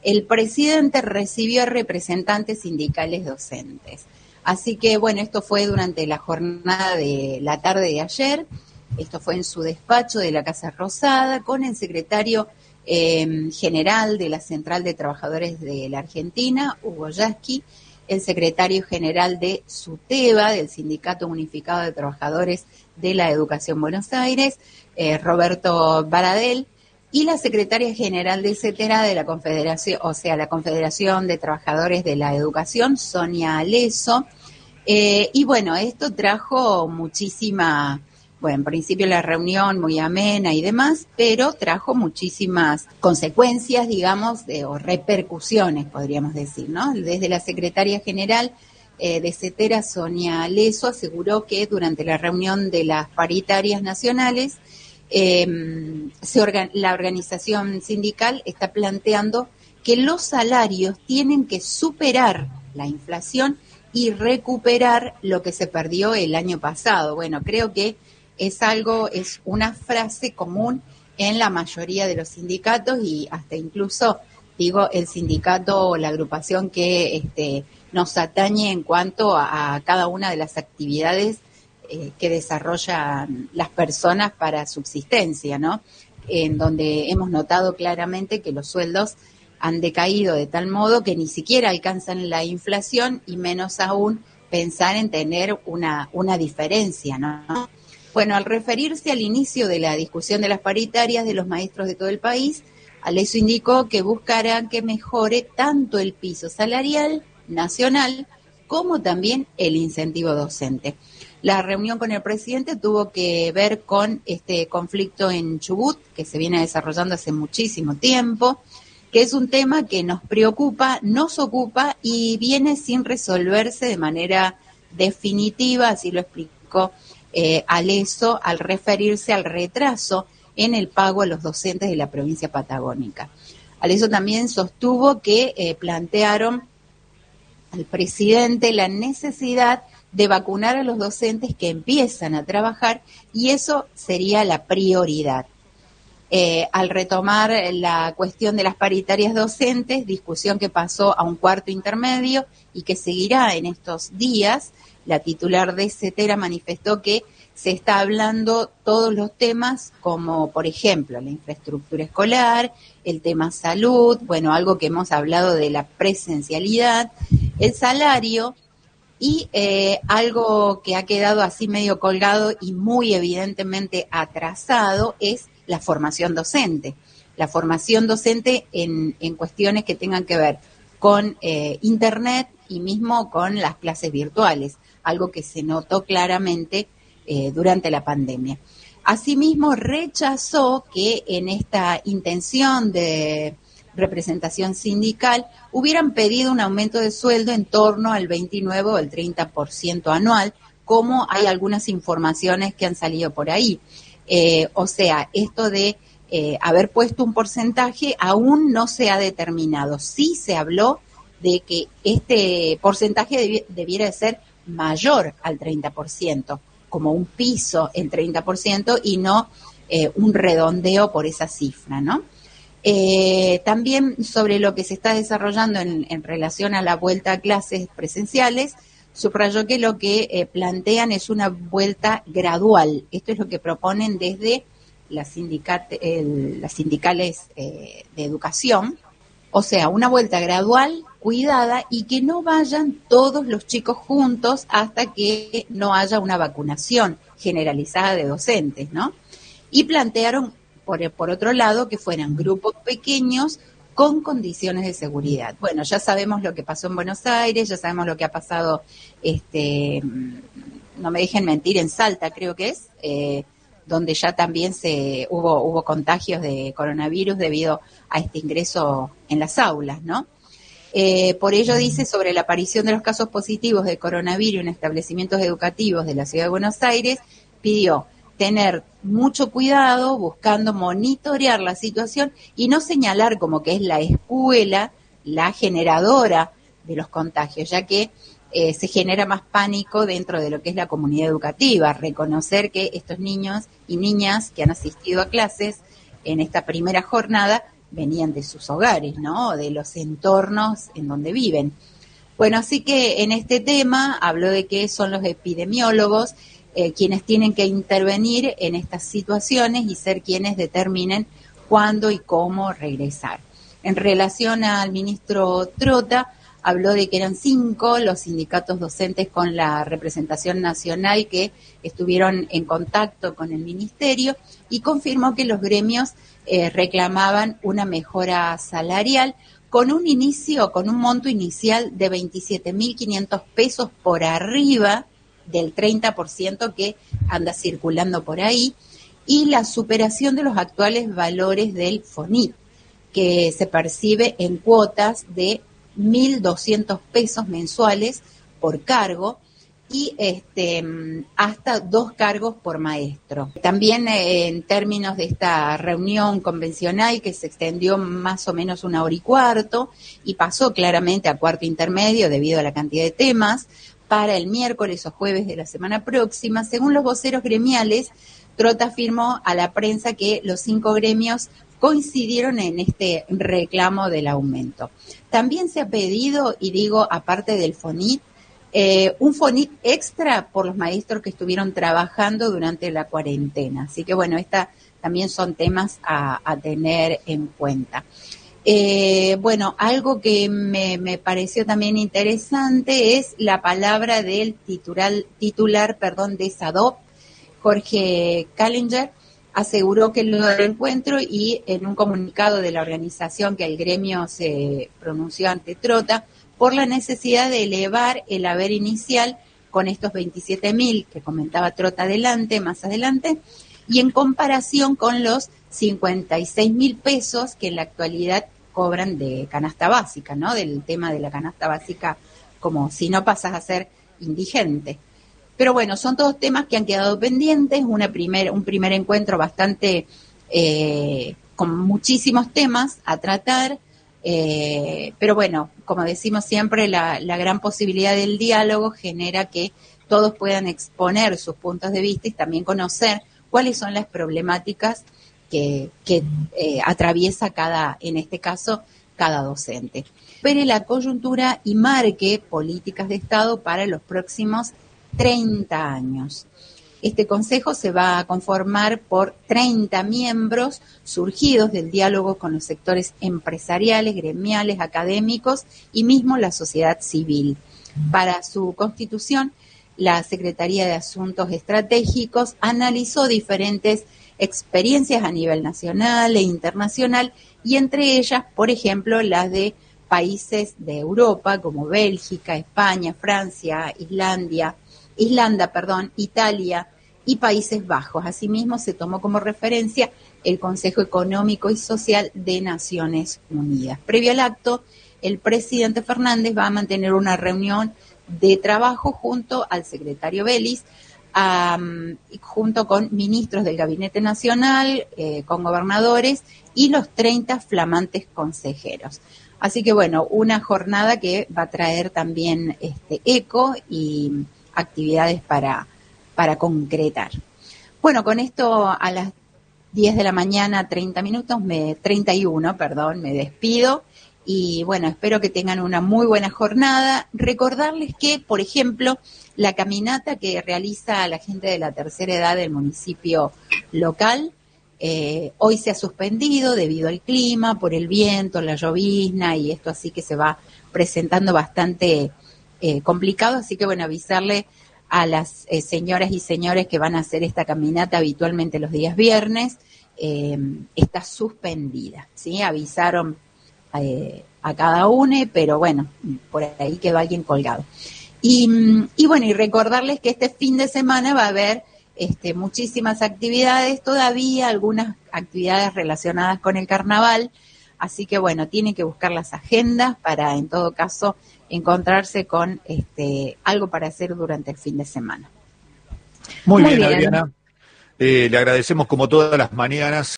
el presidente recibió a representantes sindicales docentes. Así que, bueno, esto fue durante la jornada de la tarde de ayer. Esto fue en su despacho de la Casa Rosada con el secretario general de la Central de Trabajadores de la Argentina, Hugo Yasky, el secretario general de SUTEBA, del Sindicato Unificado de Trabajadores de la Educación Buenos Aires, Roberto Baradel, y la secretaria general de CETERA de la Confederación, o sea, la Confederación de Trabajadores de la Educación, Sonia Aleso. Y bueno, esto trajo muchísima, bueno, en principio la reunión muy amena y demás, pero trajo muchísimas consecuencias, digamos, o repercusiones, podríamos decir, ¿no? Desde la secretaria general de CETERA, Sonia Aleso, aseguró que durante la reunión de las paritarias nacionales, la organización sindical está planteando que los salarios tienen que superar la inflación y recuperar lo que se perdió el año pasado. Bueno, creo que es una frase común en la mayoría de los sindicatos y hasta incluso, digo, el sindicato o la agrupación que nos atañe en cuanto a cada una de las actividades que desarrollan las personas para subsistencia, ¿no? En donde hemos notado claramente que los sueldos han decaído de tal modo que ni siquiera alcanzan la inflación y menos aún pensar en tener una diferencia, ¿no? Bueno, al referirse al inicio de la discusión de las paritarias de los maestros de todo el país, Aleso indicó que buscarán que mejore tanto el piso salarial nacional como también el incentivo docente. La reunión con el presidente tuvo que ver con este conflicto en Chubut, que se viene desarrollando hace muchísimo tiempo, que es un tema que nos preocupa, nos ocupa y viene sin resolverse de manera definitiva, así lo explicó Aleso al referirse al retraso en el pago a los docentes de la provincia patagónica. Aleso también sostuvo que plantearon al presidente la necesidad de vacunar a los docentes que empiezan a trabajar y eso sería la prioridad. Al retomar la cuestión de las paritarias docentes, discusión que pasó a un cuarto intermedio y que seguirá en estos días, la titular de CETERA manifestó que se está hablando todos los temas como, por ejemplo, la infraestructura escolar, el tema salud, bueno, algo que hemos hablado de la presencialidad, el salario y algo que ha quedado así medio colgado y muy evidentemente atrasado es la formación docente. La formación docente en cuestiones que tengan que ver con Internet y mismo con las clases virtuales, algo que se notó claramente durante la pandemia. Asimismo, rechazó que en esta intención de representación sindical hubieran pedido un aumento de sueldo en torno al 29 o el 30% anual, como hay algunas informaciones que han salido por ahí. O sea, esto de haber puesto un porcentaje aún no se ha determinado. Sí se habló de que este porcentaje debiera de ser mayor al 30%, como un piso el 30% y no un redondeo por esa cifra, ¿no? También sobre lo que se está desarrollando en relación a la vuelta a clases presenciales, subrayó que lo que plantean es una vuelta gradual. Esto es lo que proponen desde las sindicales de educación, o sea, una vuelta gradual, cuidada y que no vayan todos los chicos juntos hasta que no haya una vacunación generalizada de docentes, ¿no? Y plantearon, por otro lado, que fueran grupos pequeños con condiciones de seguridad. Bueno, ya sabemos lo que pasó en Buenos Aires, ya sabemos lo que ha pasado, no me dejen mentir, en Salta creo que es, donde ya también hubo contagios de coronavirus debido a este ingreso en las aulas, ¿no? Por ello dice, sobre la aparición de los casos positivos de coronavirus en establecimientos educativos de la Ciudad de Buenos Aires, pidió tener mucho cuidado, buscando monitorear la situación y no señalar como que es la escuela la generadora de los contagios, ya que se genera más pánico dentro de lo que es la comunidad educativa. Reconocer que estos niños y niñas que han asistido a clases en esta primera jornada venían de sus hogares, ¿no? De los entornos en donde viven. Bueno, así que en este tema habló de que son los epidemiólogos quienes tienen que intervenir en estas situaciones y ser quienes determinen cuándo y cómo regresar. En relación al ministro Trota, habló de que eran 5 los sindicatos docentes con la representación nacional que estuvieron en contacto con el ministerio y confirmó que los gremios reclamaban una mejora salarial con un monto inicial de 27.500 pesos por arriba del 30% que anda circulando por ahí, y la superación de los actuales valores del FONIT, que se percibe en cuotas de 1.200 pesos mensuales por cargo y hasta 2 cargos por maestro. También en términos de esta reunión convencional que se extendió más o menos 1 hora y cuarto y pasó claramente a cuarto intermedio debido a la cantidad de temas, para el miércoles o jueves de la semana próxima, según los voceros gremiales, Trota afirmó a la prensa que los 5 gremios coincidieron en este reclamo del aumento. También se ha pedido, y digo, aparte del FONIT, un FONIT extra por los maestros que estuvieron trabajando durante la cuarentena. Así que bueno, estas también son temas a tener en cuenta. Bueno, algo que me pareció también interesante es la palabra del titular de SADOP, Jorge Kallinger, aseguró que lo del encuentro y en un comunicado de la organización que el gremio se pronunció ante Trota por la necesidad de elevar el haber inicial con estos 27.000 que comentaba Trota más adelante, y en comparación con los 56.000 pesos que en la actualidad cobran de canasta básica, ¿no? Del tema de la canasta básica, como si no pasas a ser indigente. Pero bueno, son todos temas que han quedado pendientes, un primer encuentro bastante con muchísimos temas a tratar, pero bueno, como decimos siempre, la gran posibilidad del diálogo genera que todos puedan exponer sus puntos de vista y también conocer cuáles son las problemáticas que atraviesa en este caso, cada docente. Espere la coyuntura y marque políticas de Estado para los próximos 30 años. Este consejo se va a conformar por 30 miembros surgidos del diálogo con los sectores empresariales, gremiales, académicos y mismo la sociedad civil. Para su constitución, la Secretaría de Asuntos Estratégicos analizó diferentes experiencias a nivel nacional e internacional y entre ellas, por ejemplo, las de países de Europa como Bélgica, España, Francia, Irlanda, Italia y Países Bajos. Asimismo, se tomó como referencia el Consejo Económico y Social de Naciones Unidas. Previo al acto, el presidente Fernández va a mantener una reunión de trabajo junto al secretario Belis, junto con ministros del Gabinete Nacional, con gobernadores y los 30 flamantes consejeros. Así que bueno, una jornada que va a traer también eco y actividades para concretar. Bueno, con esto a las 10 de la mañana, 31, me despido. Y bueno, espero que tengan una muy buena jornada. Recordarles que, por ejemplo, la caminata que realiza la gente de la tercera edad del municipio local, hoy se ha suspendido debido al clima, por el viento, la llovizna y esto así que se va presentando bastante complicado. Así que bueno, avisarle a las señoras y señores que van a hacer esta caminata habitualmente los días viernes, está suspendida, ¿sí? Avisaron a cada uno, pero bueno, por ahí quedó alguien colgado. Y bueno, y recordarles que este fin de semana va a haber muchísimas actividades todavía, algunas actividades relacionadas con el carnaval, así que bueno, tienen que buscar las agendas para en todo caso encontrarse con algo para hacer durante el fin de semana. Muy bien, Adriana. Le agradecemos como todas las mañanas